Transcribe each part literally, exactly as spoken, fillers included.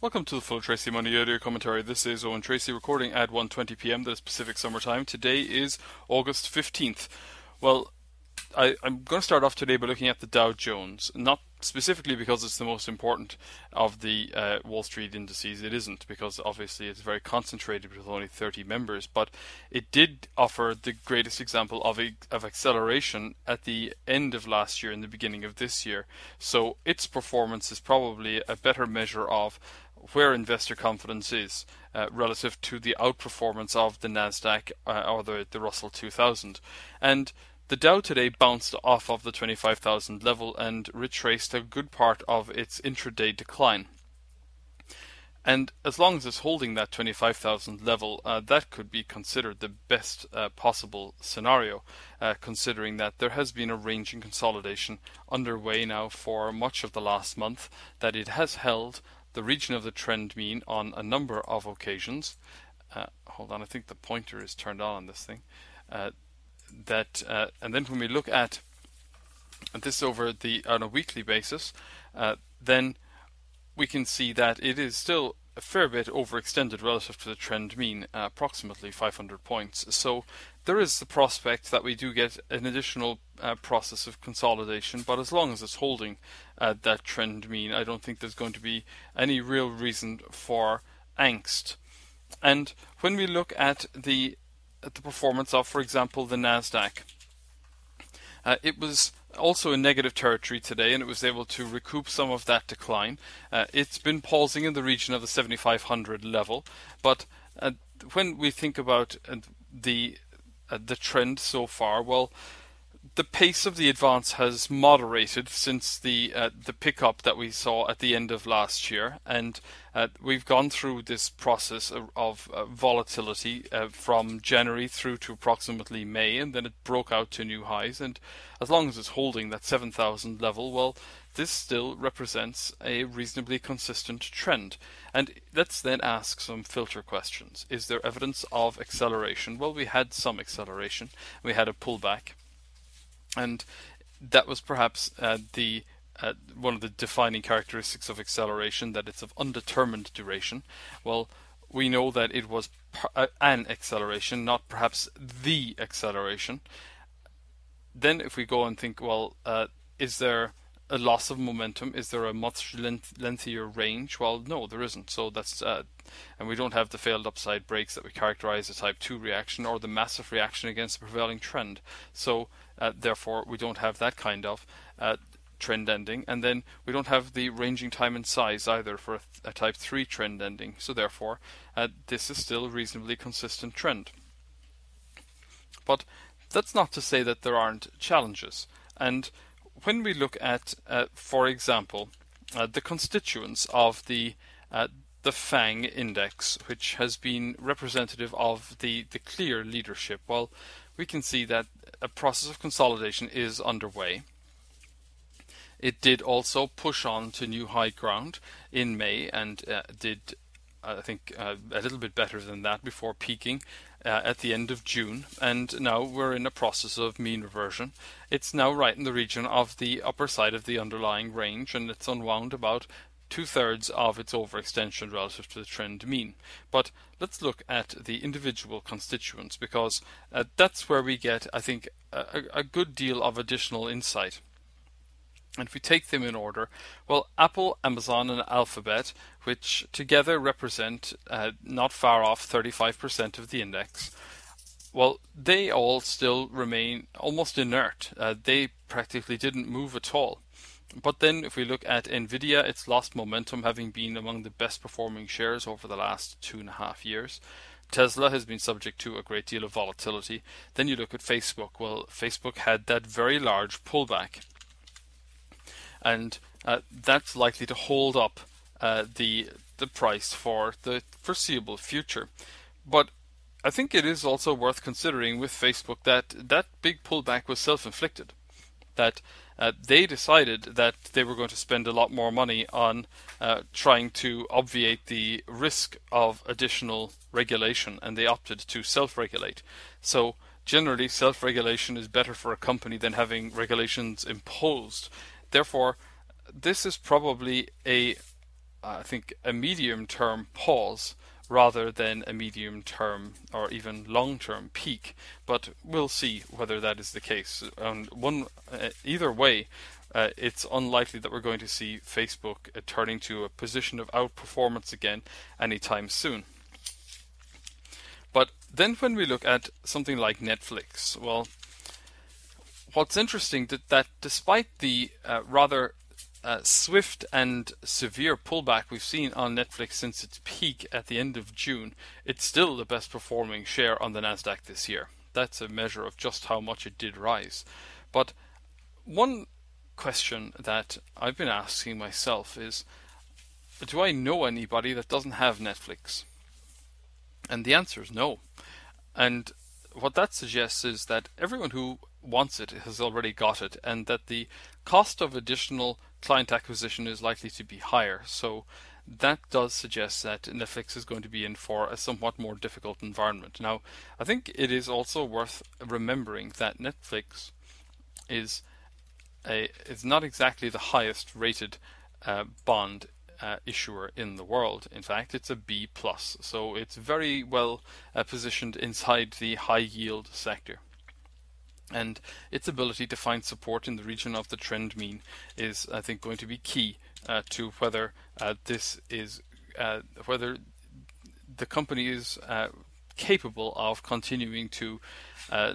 Welcome to the Full Tracy Money Audio Commentary. This is Owen Tracy recording at one twenty p m. That is Pacific Summer Time. Today is August fifteenth. Well, I, I'm going to start off today by looking at the Dow Jones, not specifically because it's the most important of the uh, Wall Street indices. It isn't, because obviously it's very concentrated with only thirty members, but it did offer the greatest example of, a, of acceleration at the end of last year and the beginning of this year. So its performance is probably a better measure of where investor confidence is uh, relative to the outperformance of the Nasdaq uh, or the, the Russell two thousand. And the Dow today bounced off of the twenty-five thousand level and retraced a good part of its intraday decline. And as long as it's holding that twenty-five thousand level, uh, that could be considered the best uh, possible scenario, uh, considering that there has been a ranging consolidation underway now for much of the last month, that it has held the region of the trend mean on a number of occasions. Uh, hold on, I think the pointer is turned on on this thing. Uh, that uh, and then when we look at this over the on a weekly basis, uh, then we can see that it is still a fair bit overextended relative to the trend mean, uh, approximately five hundred points. So there is the prospect that we do get an additional uh, process of consolidation, but as long as it's holding uh, that trend mean, I don't think there's going to be any real reason for angst. And when we look at the at the performance of, for example, the Nasdaq, uh, it was also in negative territory today, and it was able to recoup some of that decline. Uh, it's been pausing in the region of the seventy-five hundred level, but uh, when we think about uh, the uh, the trend so far, well, the pace of the advance has moderated since the uh, the pickup that we saw at the end of last year, and uh, we've gone through this process of, of uh, volatility uh, from January through to approximately May, and then it broke out to new highs. And as long as it's holding that seven thousand level, well, this still represents a reasonably consistent trend. And let's then ask some filter questions. Is there evidence of acceleration? Well, we had some acceleration. We had a pullback. And that was perhaps uh, the uh, one of the defining characteristics of acceleration, that it's of undetermined duration. Well, we know that it was uh, an acceleration, not perhaps the acceleration. Then if we go and think, well, uh, is there a loss of momentum? Is there a much length, lengthier range? Well, no, there isn't. So that's uh, and we don't have the failed upside breaks that we characterize as type two reaction, or the massive reaction against the prevailing trend. So uh, therefore, we don't have that kind of uh, trend ending, and then we don't have the ranging time and size either for a, a type three trend ending. So therefore, uh, this is still a reasonably consistent trend. But that's not to say that there aren't challenges. And when we look at, uh, for example, uh, the constituents of the uh, the FANG index, which has been representative of the, the clear leadership, well, we can see that a process of consolidation is underway. It did also push on to new high ground in May, and uh, did, I think, uh, a little bit better than that before peaking Uh, at the end of June, and now we're in a process of mean reversion. It's now right in the region of the upper side of the underlying range, and it's unwound about two-thirds of its overextension relative to the trend mean. But let's look at the individual constituents, because uh, that's where we get, I think, a, a good deal of additional insight. And if we take them in order, well, Apple, Amazon, and Alphabet, which together represent uh, not far off thirty-five percent of the index, well, they all still remain almost inert. Uh, they practically didn't move at all. But then if we look at Nvidia, it's lost momentum, having been among the best performing shares over the last two and a half years. Tesla has been subject to a great deal of volatility. Then you look at Facebook. Well, Facebook had that very large pullback, and uh, that's likely to hold up uh, the the price for the foreseeable future. But I think it is also worth considering with Facebook that that big pullback was self-inflicted. That uh, they decided that they were going to spend a lot more money on uh, trying to obviate the risk of additional regulation, and they opted to self-regulate. So generally, self-regulation is better for a company than having regulations imposed. Therefore, this is probably a I think, a medium-term pause rather than a medium-term or even long-term peak. But we'll see whether that is the case. And one, uh, either way, uh, it's unlikely that we're going to see Facebook uh, turning to a position of outperformance again anytime soon. But then when we look at something like Netflix, well, what's interesting that, that despite the uh, rather uh, swift and severe pullback we've seen on Netflix since its peak at the end of June, it's still the best performing share on the Nasdaq this year. That's a measure of just how much it did rise. But one question that I've been asking myself is, do I know anybody that doesn't have Netflix? And the answer is no. And what that suggests is that everyone who wants it has already got it, and that the cost of additional client acquisition is likely to be higher. So that does suggest that Netflix is going to be in for a somewhat more difficult environment. Now, I think it is also worth remembering that Netflix is a is not exactly the highest rated uh, bond uh, issuer in the world. In fact, it's a B plus, so it's very well uh, positioned inside the high yield sector. And its ability to find support in the region of the trend mean is, I think, going to be key uh, to whether uh, this is uh, whether the company is uh, capable of continuing to uh,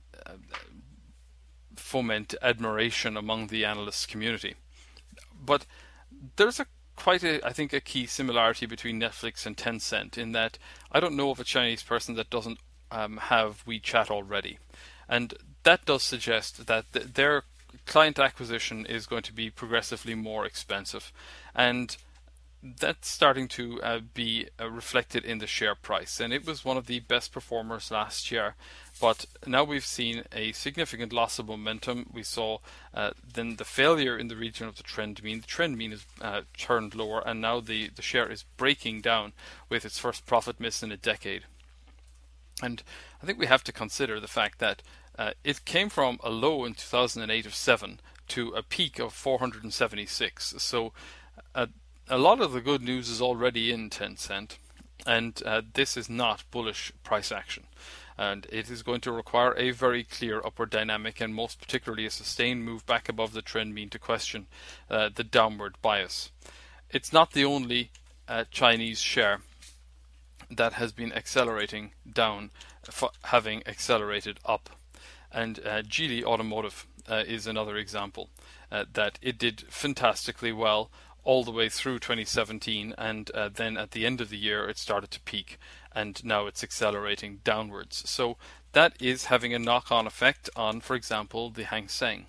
foment admiration among the analyst community. But there's a quite a, I think, a key similarity between Netflix and Tencent in that I don't know of a Chinese person that doesn't um, have WeChat already. And that does suggest that th- their client acquisition is going to be progressively more expensive. And that's starting to uh, be uh, reflected in the share price. And it was one of the best performers last year. But now we've seen a significant loss of momentum. We saw uh, then the failure in the region of the trend mean. The trend mean is uh, turned lower, and now the, the share is breaking down with its first profit miss in a decade. And I think we have to consider the fact that uh, it came from a low in two thousand eight of seven to a peak of four hundred seventy-six. So uh, a lot of the good news is already in Tencent, and uh, this is not bullish price action. And it is going to require a very clear upward dynamic, and most particularly a sustained move back above the trend mean to question uh, the downward bias. It's not the only uh, Chinese share that has been accelerating down, f- having accelerated up. And uh, Geely Automotive uh, is another example uh, that it did fantastically well all the way through twenty seventeen, and uh, then at the end of the year it started to peak, and now it's accelerating downwards. So that is having a knock-on effect on, for example, the Hang Seng.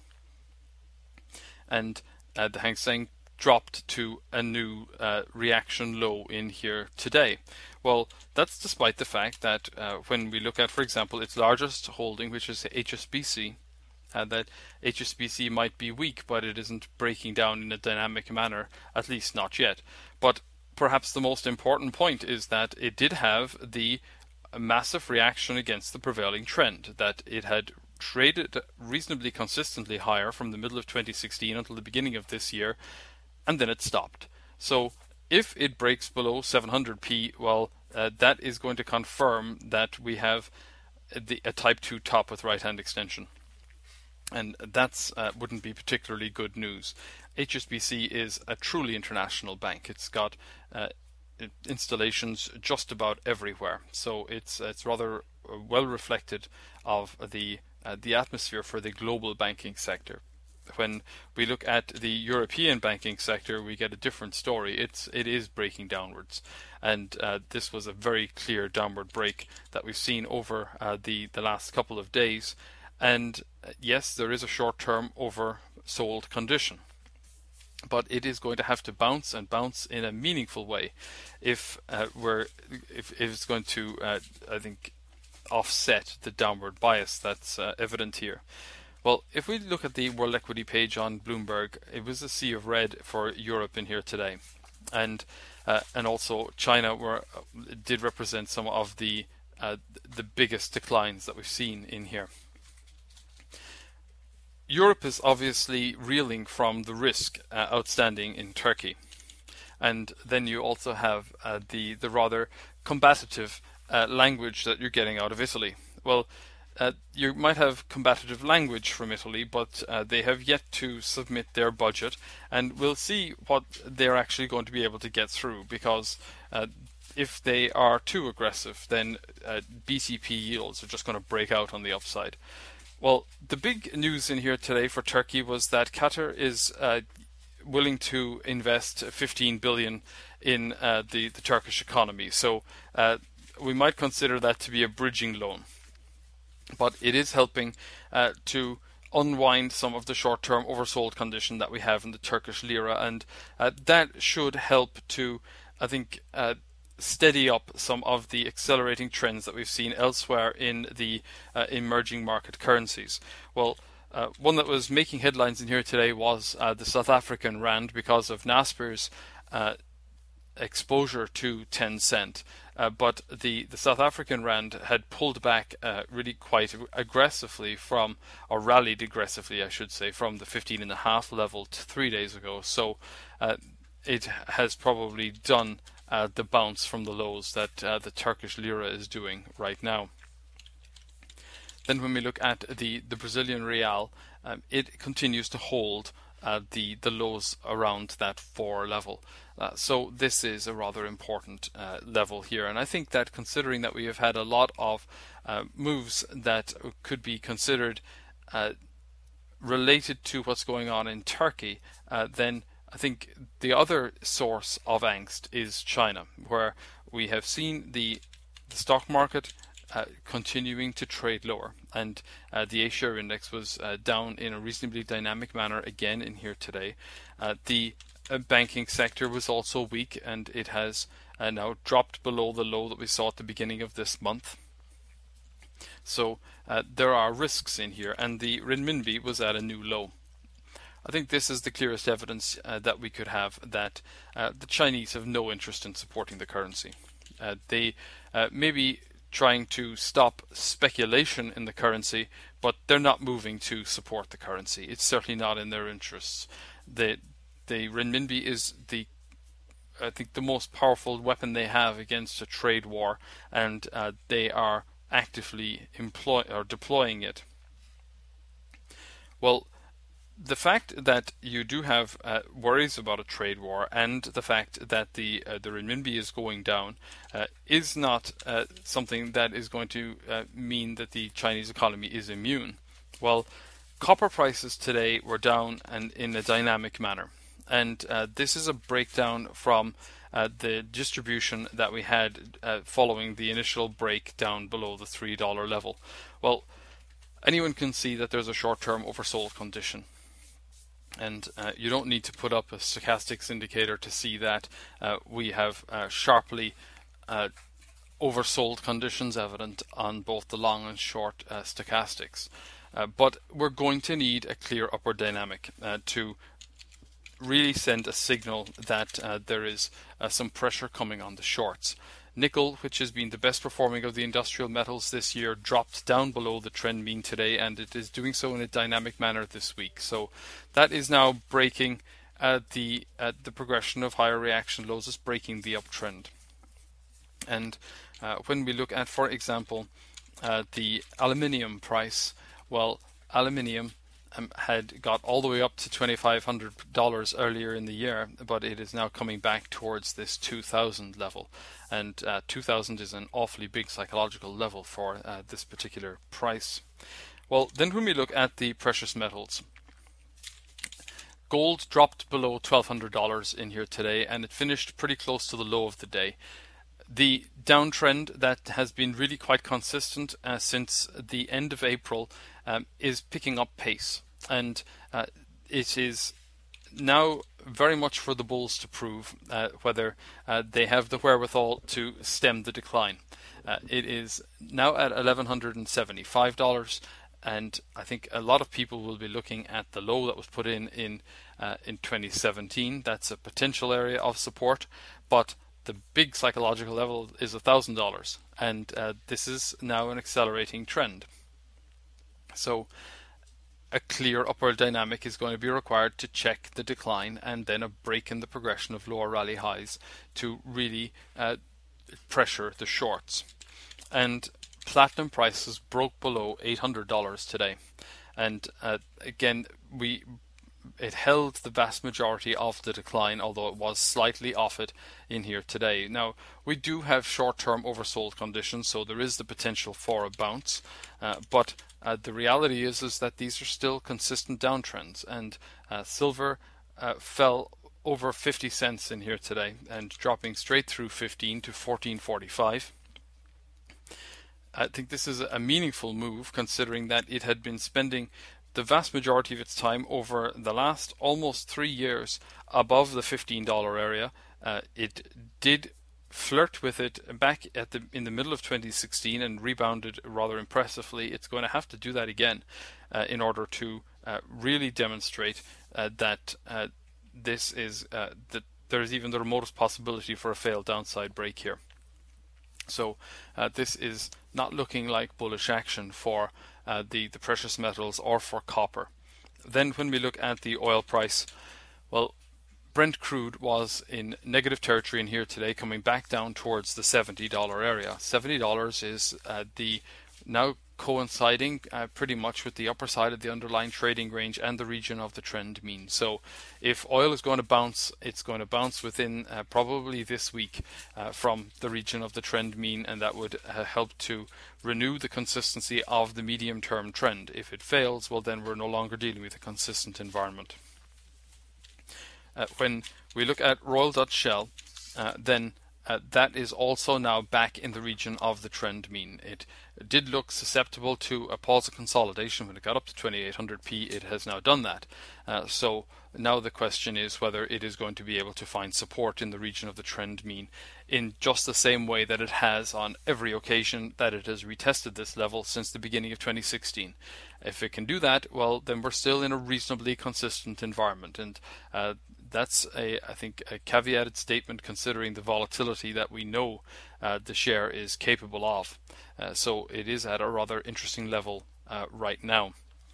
And uh, the Hang Seng dropped to a new uh, reaction low in here today. Well, that's despite the fact that uh, when we look at, for example, its largest holding, which is H S B C, uh, that H S B C might be weak, but it isn't breaking down in a dynamic manner, at least not yet. But perhaps the most important point is that it did have the massive reaction against the prevailing trend, that it had traded reasonably consistently higher from the middle of twenty sixteen until the beginning of this year, and then it stopped. So if it breaks below seven hundred p, well, uh, that is going to confirm that we have the, a type two top with right hand extension. And that's uh, wouldn't be particularly good news. H S B C is a truly international bank. It's got uh, installations just about everywhere, so it's it's rather well reflected of the uh, the atmosphere for the global banking sector. When we look at the European banking sector, we get a different story. It's it is breaking downwards, and uh, this was a very clear downward break that we've seen over uh, the the last couple of days. And uh, yes, there is a short-term oversold condition, but it is going to have to bounce and bounce in a meaningful way if uh, we're if, if it's going to uh, I think offset the downward bias that's uh, evident here. Well, if we look at the world equity page on Bloomberg, it was a sea of red for Europe in here today, and uh, and also China were did represent some of the uh, the biggest declines that we've seen in here. Europe is obviously reeling from the risk uh, outstanding in Turkey, and then you also have uh, the the rather combative uh, language that you're getting out of Italy. Well, uh, you might have combative language from Italy, but uh, they have yet to submit their budget, and we'll see what they're actually going to be able to get through, because uh, if they are too aggressive, then uh, B C P yields are just going to break out on the upside. Well, the big news in here today for Turkey was that Qatar is uh, willing to invest fifteen billion in uh, the, the Turkish economy. So uh, we might consider that to be a bridging loan. But it is helping uh, to unwind some of the short-term oversold condition that we have in the Turkish lira, and uh, that should help to, I think, uh, steady up some of the accelerating trends that we've seen elsewhere in the uh, emerging market currencies. Well, uh, one that was making headlines in here today was uh, the South African rand, because of Naspers' uh, exposure to ten cent. Uh, but the, the South African rand had pulled back uh, really quite aggressively from, or rallied aggressively, I should say, from the fifteen and a half level to three days ago. So uh, it has probably done uh, the bounce from the lows that uh, the Turkish lira is doing right now. Then when we look at the, the Brazilian real, um, it continues to hold uh, the, the lows around that four level. Uh, so this is a rather important uh, level here, and I think that considering that we have had a lot of uh, moves that could be considered uh, related to what's going on in Turkey, uh, then I think the other source of angst is China, where we have seen the, the stock market uh, continuing to trade lower, and uh, the A-share index was uh, down in a reasonably dynamic manner again in here today. Uh, the Uh, banking sector was also weak, and it has uh, now dropped below the low that we saw at the beginning of this month. So uh, there are risks in here, and the renminbi was at a new low. I think this is the clearest evidence uh, that we could have that uh, the Chinese have no interest in supporting the currency. Uh, they uh, may be trying to stop speculation in the currency, but they're not moving to support the currency. It's certainly not in their interests. The The renminbi is the, I think, the most powerful weapon they have against a trade war, and uh, they are actively employ or deploying it. Well, the fact that you do have uh, worries about a trade war, and the fact that the uh, the renminbi is going down, uh, is not uh, something that is going to uh, mean that the Chinese economy is immune. Well, copper prices today were down and in a dynamic manner. And uh, this is a breakdown from uh, the distribution that we had uh, following the initial break down below the three dollar level. Well, anyone can see that there's a short-term oversold condition. And uh, you don't need to put up a stochastics indicator to see that uh, we have uh, sharply uh, oversold conditions evident on both the long and short uh, stochastics. Uh, but we're going to need a clear upward dynamic uh, to really send a signal that uh, there is uh, some pressure coming on the shorts. Nickel, which has been the best performing of the industrial metals this year, dropped down below the trend mean today, and it is doing so in a dynamic manner this week. So that is now breaking uh, the uh, the progression of higher reaction lows, is breaking the uptrend. And uh, when we look at, for example, uh, the aluminium price, well, aluminium Um, had got all the way up to twenty-five hundred dollars earlier in the year, but it is now coming back towards this two thousand level, and uh, two thousand is an awfully big psychological level for uh, this particular price. Well, then when we look at the precious metals, gold dropped below twelve hundred dollars in here today, and it finished pretty close to the low of the day. The downtrend that has been really quite consistent uh, since the end of April um, is picking up pace, and uh, it is now very much for the bulls to prove uh, whether uh, they have the wherewithal to stem the decline. Uh, it is now at eleven seventy-five dollars, and I think a lot of people will be looking at the low that was put in in, uh, in twenty seventeen. That's a potential area of support, but the big psychological level is one thousand dollars, and uh, this is now an accelerating trend. So a clear upward dynamic is going to be required to check the decline, and then a break in the progression of lower rally highs to really uh, pressure the shorts. And platinum prices broke below eight hundred dollars today, and uh, again we it held the vast majority of the decline, although it was slightly off it in here today. Now, we do have short-term oversold conditions, so there is the potential for a bounce, uh, but uh, the reality is is that these are still consistent downtrends, and uh, silver uh, fell over fifty cents in here today and dropping straight through fifteen to fourteen forty-five. I think this is a meaningful move, considering that it had been spending the vast majority of its time over the last almost three years above the fifteen dollar area. Uh, it did flirt with it back at the in the middle of twenty sixteen and rebounded rather impressively. It's going to have to do that again uh, in order to uh, really demonstrate uh, that uh, this is uh, that there is even the remotest possibility for a failed downside break here. So uh, this is not looking like bullish action for uh, the, the precious metals or for copper. Then when we look at the oil price, well, Brent crude was in negative territory in here today, coming back down towards the seventy dollar area. seventy dollars is uh, the now coinciding uh, pretty much with the upper side of the underlying trading range and the region of the trend mean. So if oil is going to bounce, it's going to bounce within uh, probably this week uh, from the region of the trend mean, and that would uh, help to renew the consistency of the medium term trend. If it fails, well, then we're no longer dealing with a consistent environment. Uh, when we look at Royal Dutch Shell, uh, then Uh, that is also now back in the region of the trend mean. It did look susceptible to a pause of consolidation when it got up to twenty-eight hundred p. It has now done that. Uh, so now the question is whether it is going to be able to find support in the region of the trend mean in just the same way that it has on every occasion that it has retested this level since the beginning of twenty sixteen. If it can do that, well, then we're still in a reasonably consistent environment, and uh, that's a, I think, a caveated statement considering the volatility that we know uh, the share is capable of. Uh, so it is at a rather interesting level uh, right now.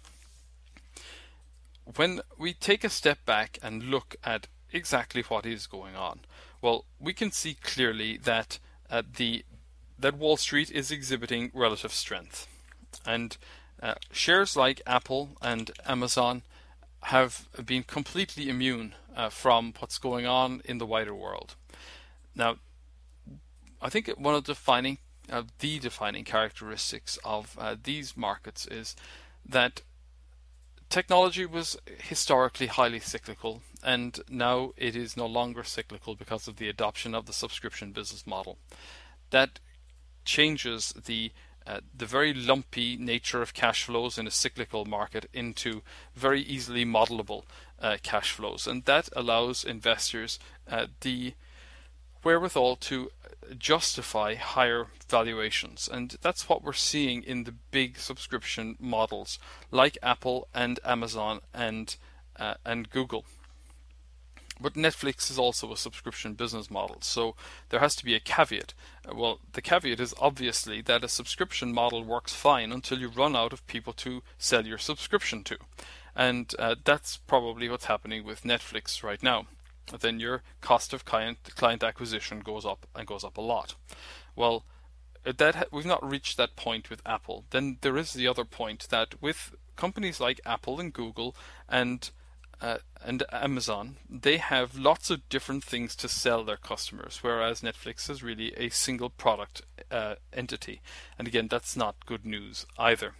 When we take a step back and look at exactly what is going on, well, we can see clearly that uh, the that Wall Street is exhibiting relative strength, and uh, shares like Apple and Amazon have been completely immune uh, from what's going on in the wider world. Now, I think one of the defining, uh, the defining characteristics of uh, these markets is that technology was historically highly cyclical, and now it is no longer cyclical because of the adoption of the subscription business model. That changes the Uh, the very lumpy nature of cash flows in a cyclical market into very easily modelable uh, cash flows, and that allows investors uh, the wherewithal to justify higher valuations, and that's what we're seeing in the big subscription models like Apple and Amazon and uh, and Google. But Netflix is also a subscription business model, so there has to be a caveat. Well, the caveat is obviously that a subscription model works fine until you run out of people to sell your subscription to. And uh, that's probably what's happening with Netflix right now. Then your cost of client, client acquisition goes up and goes up a lot. Well, that ha- we've not reached that point with Apple. Then there is the other point that with companies like Apple and Google and Uh, and Amazon, they have lots of different things to sell their customers, whereas Netflix is really a single product uh, entity. And again, that's not good news either.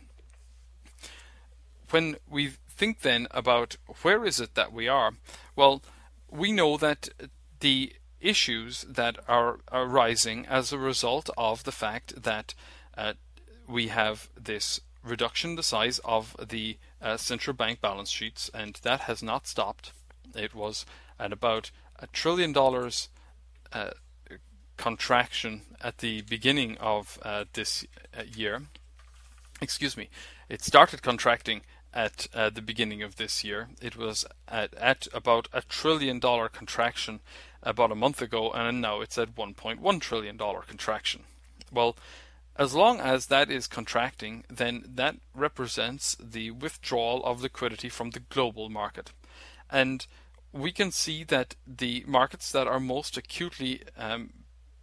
When we think then about where is it that we are, well, we know that the issues that are arising as a result of the fact that uh, we have this reduction in the size of the uh, central bank balance sheets, and that has not stopped. It was at about a trillion dollars uh, contraction at the beginning of uh, this uh, year. Excuse me. It started contracting at uh, the beginning of this year. It was at, at about a trillion dollar contraction about a month ago, and now it's at one point one trillion dollar contraction. Well, As long as that is contracting, then that represents the withdrawal of liquidity from the global market. And we can see that the markets that are most acutely um,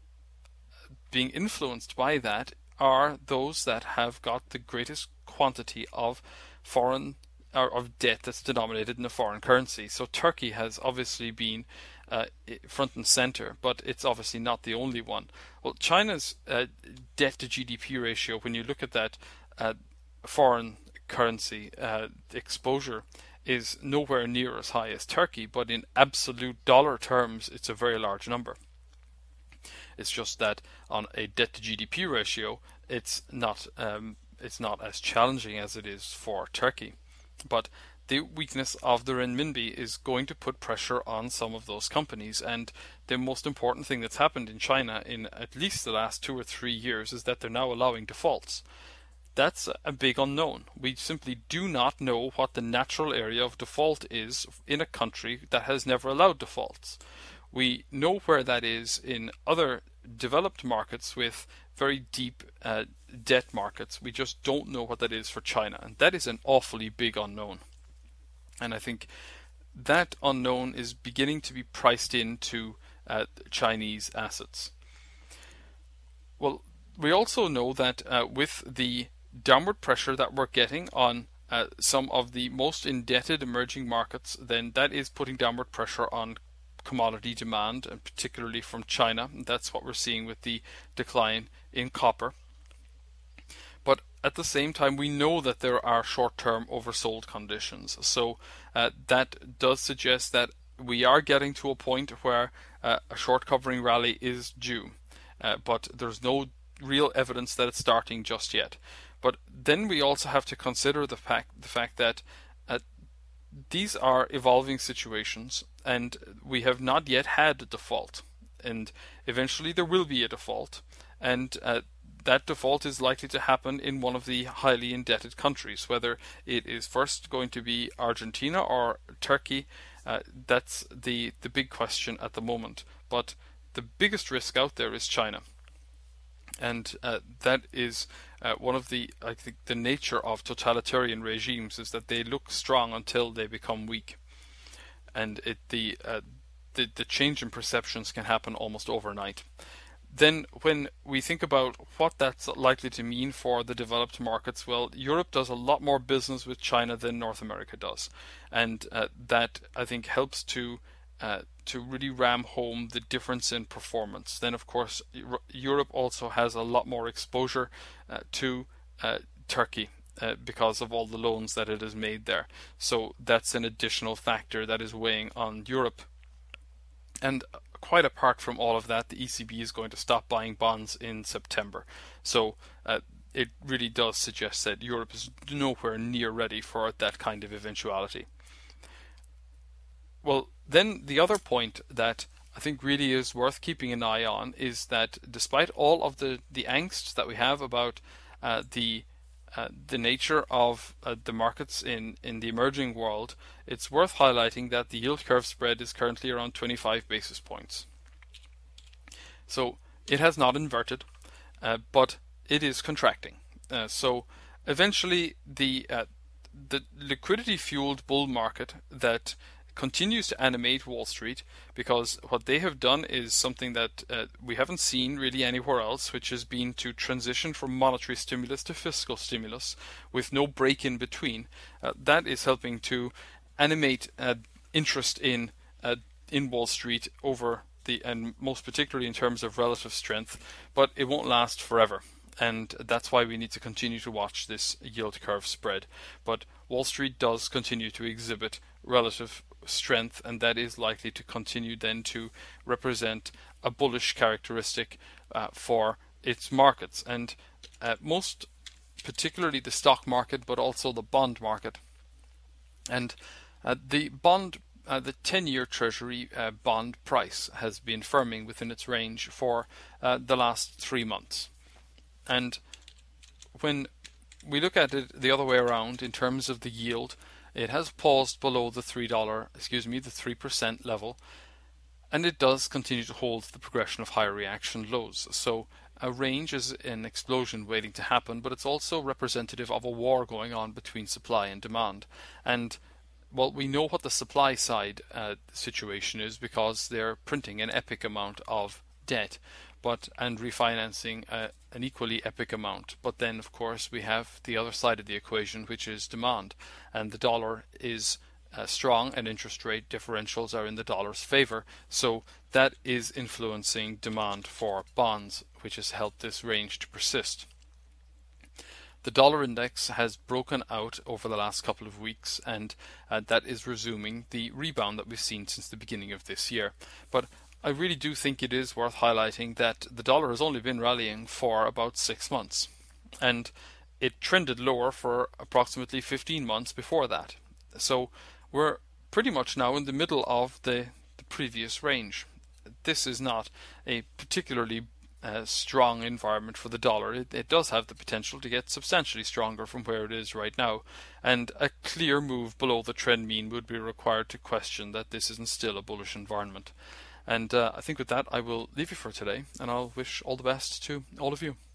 being influenced by that are those that have got the greatest quantity of foreign or of debt that's denominated in a foreign currency. So Turkey has obviously been uh, front and center, but it's obviously not the only one. Well, China's uh, debt to G D P ratio, when you look at that uh, foreign currency uh, exposure, is nowhere near as high as Turkey, but in absolute dollar terms, it's a very large number. It's just that on a debt to G D P ratio, it's not um, it's not as challenging as it is for Turkey. But the weakness of the renminbi is going to put pressure on some of those companies, and the most important thing that's happened in China in at least the last two or three years is that they're now allowing defaults. That's a big unknown. We simply do not know what the natural area of default is in a country that has never allowed defaults. We know where that is in other developed markets with very deep uh, debt markets. We just don't know what that is for China, and that is an awfully big unknown. And I think that unknown is beginning to be priced into uh, Chinese assets. Well, we also know that uh, with the downward pressure that we're getting on uh, some of the most indebted emerging markets, then that is putting downward pressure on commodity demand, and particularly from China. That's what we're seeing with the decline in copper. But at the same time, we know that there are short-term oversold conditions. So uh, that does suggest that we are getting to a point where uh, a short covering rally is due. Uh, but there's no real evidence that it's starting just yet. But then we also have to consider the fact the fact that uh, these are evolving situations, and we have not yet had a default. And eventually there will be a default, and uh, that default is likely to happen in one of the highly indebted countries, whether it is first going to be Argentina or Turkey. Uh, that's the the big question at the moment. But the biggest risk out there is China. And uh, that is uh, one of the, I think, the nature of totalitarian regimes is that they look strong until they become weak, and it the uh, the the change in perceptions can happen almost overnight. Then, when we think about what that's likely to mean for the developed markets, well, Europe does a lot more business with China than North America does, and uh, that I think helps to Uh, to really ram home the difference in performance. Then, of course, Europe also has a lot more exposure uh, to uh, Turkey uh, because of all the loans that it has made there. So that's an additional factor that is weighing on Europe. And quite apart from all of that, the E C B is going to stop buying bonds in September. So uh, it really does suggest that Europe is nowhere near ready for that kind of eventuality. Well, then the other point that I think really is worth keeping an eye on is that despite all of the, the angst that we have about uh, the uh, the nature of uh, the markets in, in the emerging world, it's worth highlighting that the yield curve spread is currently around twenty-five basis points. So it has not inverted, uh, but it is contracting. Uh, so eventually the uh, the liquidity-fueled bull market that continues to animate Wall Street, because what they have done is something that uh, we haven't seen really anywhere else, which has been to transition from monetary stimulus to fiscal stimulus with no break in between. Uh, that is helping to animate uh, interest in uh, in Wall Street over the, and most particularly in terms of relative strength, but it won't last forever. And that's why we need to continue to watch this yield curve spread. But Wall Street does continue to exhibit relative strength, and that is likely to continue then to represent a bullish characteristic uh, for its markets, and uh, most particularly the stock market, but also the bond market. And uh, the bond, uh, the ten-year Treasury uh, bond price has been firming within its range for uh, the last three months. And when we look at it the other way around in terms of the yield, it has paused below the three dollar, excuse me, the three percent level, and it does continue to hold the progression of higher reaction lows. So a range is an explosion waiting to happen, but it's also representative of a war going on between supply and demand. And well, we know what the supply side uh, situation is because they're printing an epic amount of debt, but and refinancing uh, an equally epic amount. But then, of course, we have the other side of the equation, which is demand, and the dollar is uh, strong, and interest rate differentials are in the dollar's favor. So that is influencing demand for bonds, which has helped this range to persist. The dollar index has broken out over the last couple of weeks, and uh, that is resuming the rebound that we've seen since the beginning of this year. But I really do think it is worth highlighting that the dollar has only been rallying for about six months, and it trended lower for approximately fifteen months before that. So we're pretty much now in the middle of the, the previous range. This is not a particularly Uh, strong environment for the dollar. It, it does have the potential to get substantially stronger from where it is right now, and a clear move below the trend mean would be required to question that this isn't still a bullish environment. And uh, I think with that I will leave you for today, and I'll wish all the best to all of you.